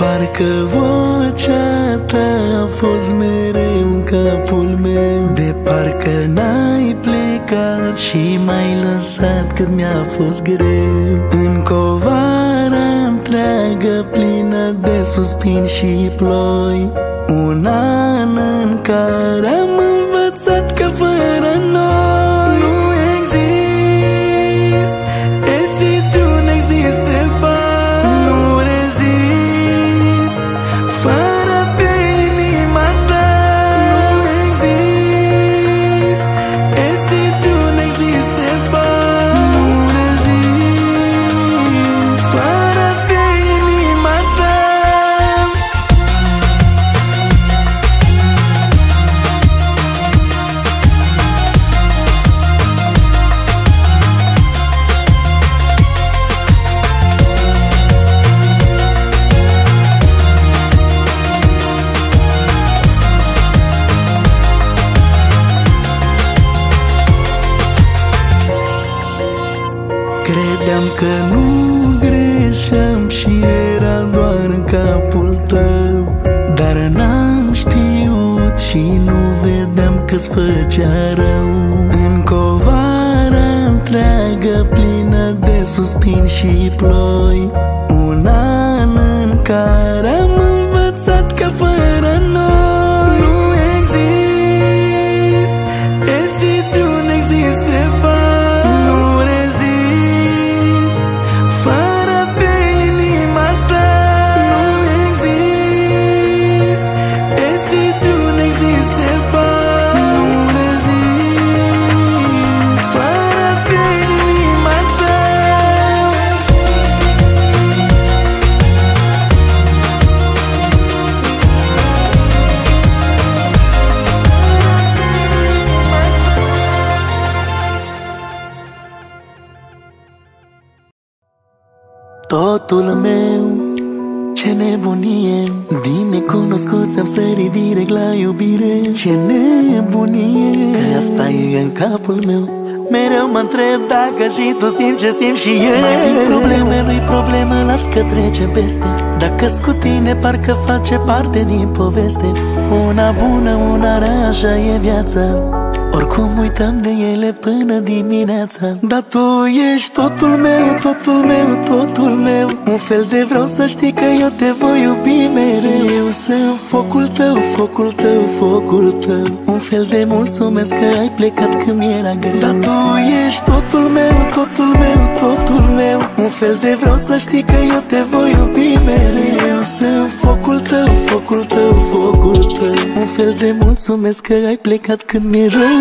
parcă vocea ta a fost mereu în capul meu, de parcă n-ai plecat și m-ai lăsat cât mi-a fost greu. Încă o vară întreagă plină de suspini și ploi, un an în care am învățat că fără noi nu exist. E si tu nu există bani, nu rezist fără de inima ta. Nu exist. E si tu nu există bani, nu rezist fără de inima ta. Credeam că nu greșeam și era doar în capul tău, dar n-am știut și nu vedeam că-ți făcea rău. Încă o vară întreagă plină de suspini și ploi, un an în care am învățat că fără noi nu exist. E si tu nu există bani, nu rezist fără de inima ta. Nu exist. E si tu nu există bani, nu rezist fără de inima ta. Totul meu, ce nebunie, din necunoscuți am sărit direct la iubire. Ce nebunie, că asta e în capul meu. Mereu mă întreb dacă și tu simți ce simt și eu. Mai vin probleme, nu-i problemă, las că trecem peste. Dacă-s cu tine, parcă face parte din poveste. Una bună, una rea, așa e viața. Oricum uităm de ele până dimineața. Dar tu ești totul meu, totul meu, totul meu. Un fel de vreau să știi că eu te voi iubi mereu. Sunt focul tău, focul tău, focul tău. Un fel de mulțumesc că ai plecat când mi-era greu. Dar tu ești totul meu, totul meu, totul meu. Un fel de vreau să știi că eu te voi iubi mereu. Sunt focul tău, focul tău, focul tău. Un fel de mulțumesc că ai plecat când mi-era greu.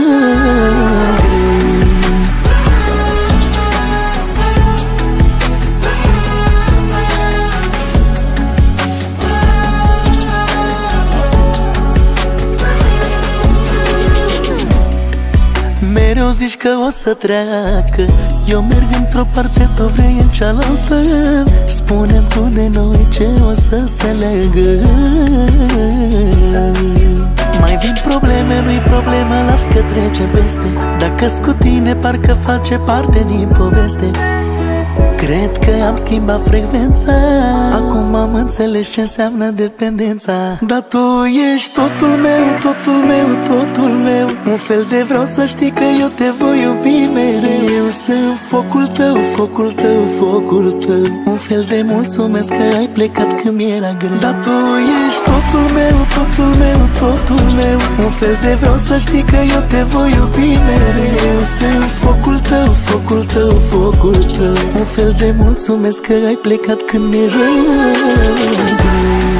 Mereu zici că o să treacă, eu merg într-o parte, tu vrei în cealaltă. Spune-mi tu de noi ce o să se leagă. Mai vin probleme, nu-i problemă, las că trecem peste. Dacă-s cu tine, parcă face parte din poveste. Cred că am schimbat frecvența, acum am înțeles ce înseamnă dependența. Dar tu ești totul meu, totul meu, totul meu. Un fel de vreau să știi că eu te voi iubi mereu. Sunt focul tău, focul tău, focul tău. Un fel de mulțumesc că ai plecat când mi-era greu. Dar tu ești totul meu, totul meu, totul meu. Un fel de vreau să știi că eu te voi iubi mereu. Sunt focul tău, focul tău, focul tău. Un fel de mulțumesc că ai plecat când mi-era greu.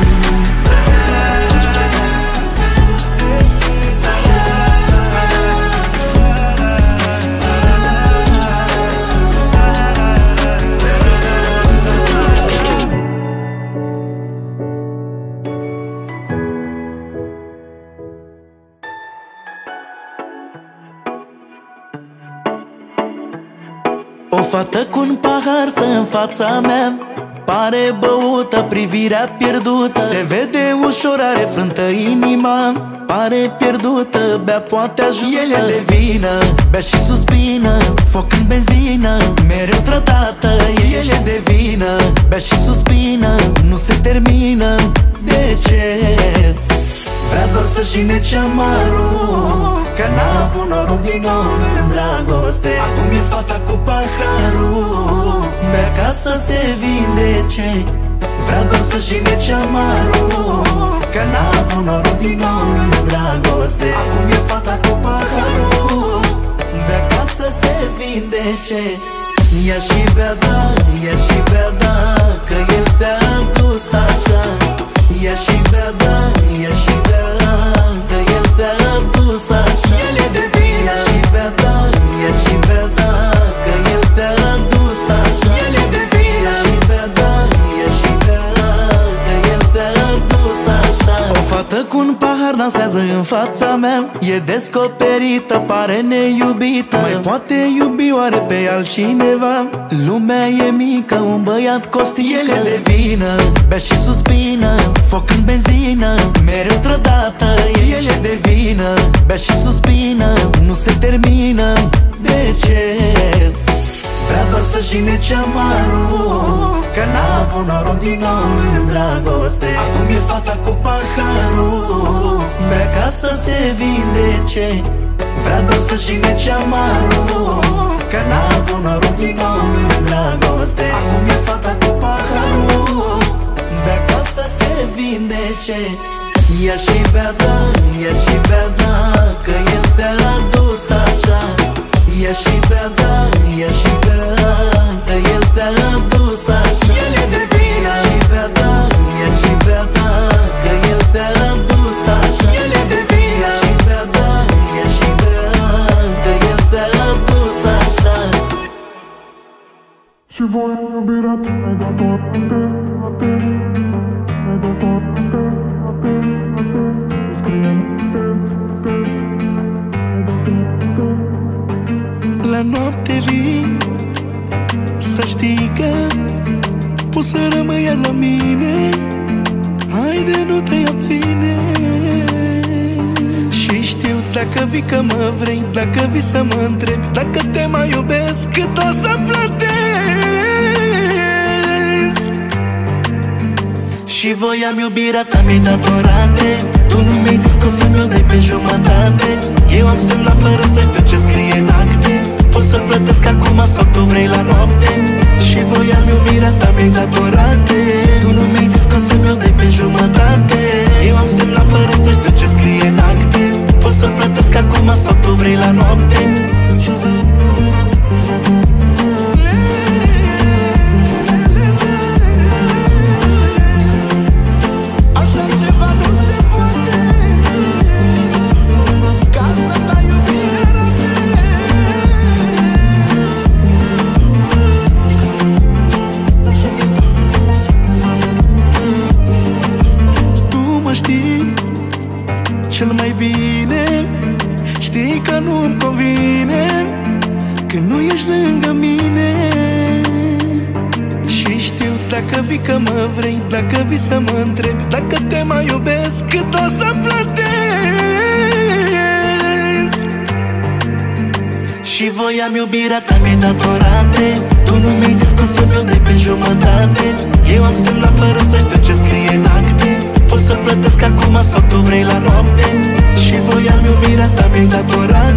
O fată cu un pahar stă în fața mea, pare băută, privirea pierdută. Se vede ușor, are frântă inima, pare pierdută, bea poate ajută. El e de vină, bea și suspină, foc în benzină, mereu trădată, el e de vină. Bea și suspină, nu se termină. De ce? Vrea doar să-și nece amarul, că n-a avut noroc din nou în dragoste. Acum e fata cu paharul, bea ca să se vindece. Vrea doar să-și nece amarul, că n-a avut noroc din nou în dragoste. Acum e fata cu paharul, bea ca să se vindece. Ia și bea, da, ia și bea, da, că el te-a dus așa. Ia și bea, da, ia și bea, că el te-a dus așa. El e de vină. Ia și bea, da, ia și bea, da, că el te-a dus așa. El e de vină. Ia și bea, da, ia și bea, că el te-a dus așa. O fată cu un pahar dansează în fața mea, e descoperită, pare neiubită. Mai poate iubi oare pe altcineva? Lumea e mică, un băiat costică. El e de vină, bea și suspină, foc în benzină, mereu trădată, el e de vină. Bea și suspină, nu se termină. De ce? Vrea doar să-și nece amarul, că n-a avut noroc din nou în dragoste. Acum e fata cu paharul, bea ca să se vindece. Vrea doar să-și nece amarul, că n-a avut noroc din nou în dragoste. Acum e fata cu paharul, bea ca să se vindece. Ia și bea, da, ia și bea, da, că el te-a dus așa. Ia și bea, da, ia și bea, că el te-a dus așa. El e de vină. Ia și bea, da, ia și bea, da, că el te-a dus așa. El e de vină. Ia și bea, da, ia și bea, că el te-a dus așa. Și voi iubirea ta mi-ai dat toate, toate, mi-ai dat toate, toate, toate. Scrie toate, mi-ai dat toate. La noapte vii, să știi că poți să rămâi iar la mine. Haide, nu te abține. Și știu dacă vii că mă vrei, dacă vii să mă întrebi dacă te mai iubesc, cât o să plătesc. Și voiam iubirea ta, mi-ai dat o rate. Tu nu mi-ai zis că o să-mi o dai pe jumătate. Eu am semnat fără să știu ce scrie în acte. Poți să-l plătesc acum sau tu vrei la noapte. Și voiam iubirea ta, mi-ai dat o rate. Tu nu mi-ai zis că o să-mi o dai pe jumătate. Eu am semnat fără să știu ce scrie în acte. Poți să-l plătesc acum sau tu vrei la noapte. Cel mai bine știi că nu-mi convine când nu ești lângă mine. Și știu dacă vii că mă vrei, dacă vii să mă întrebi dacă te mai iubesc, cât o să plătesc. Și voiam iubirea ta, mi-ai dat o rate. Tu nu mi-ai zis că o să mi-o dai pe jumătate. Eu am semnat fără să știu ce scrie în acte. Poți să plătesc acum sau tu vrei la noapte. Și voiam iubirea ta, mi-ai dat o rate.